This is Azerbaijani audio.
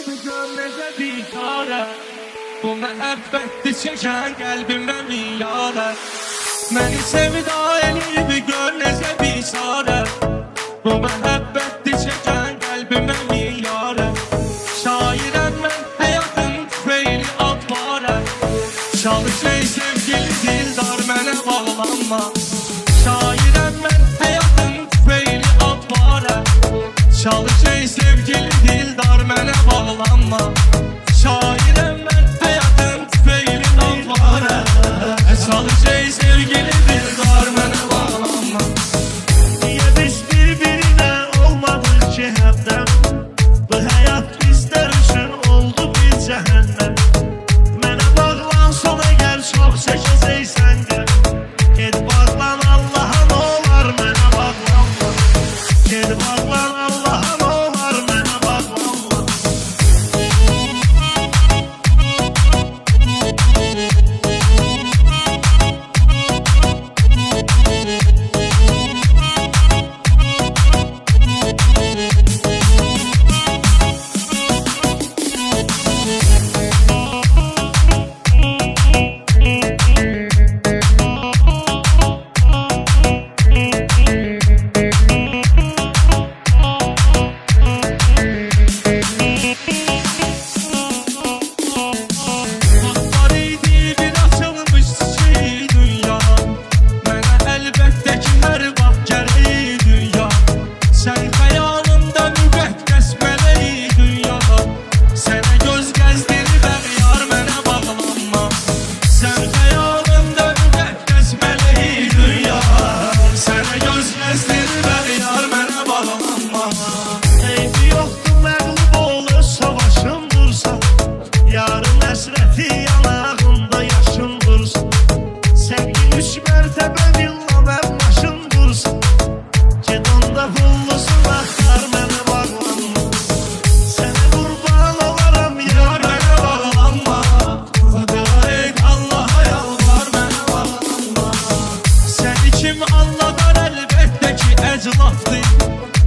Necə bikarə bu məhəbbətli çəkən qəlbimə miyarə məni sevda eləyib gör necə bikarə bu məhəbbətli çəkən qəlbimə miyarə şairəm mən həyatın tüfeyli atvarə çalış ey sevgili dildar mənə bağlanma şairəm mən həyatın tüfeyli atvarə çalış ey sevgili dildar mənə bağlanma şairəm mən həyatın tüfeyli atvarə çalış ey sevgili dildar mənə bağlanma niyə biz bir-birinə olmadık ki həmdən bu həyat bizlər üçün oldu bir cəhənnəm mənə bağlan sona gəl çox çəkəcəksən ged bağlan Allaha nə olar mənə bağlanma ged bağlan Allaha nə olar mənə bağlanma Kim anladar əlbəttə ki əclafdır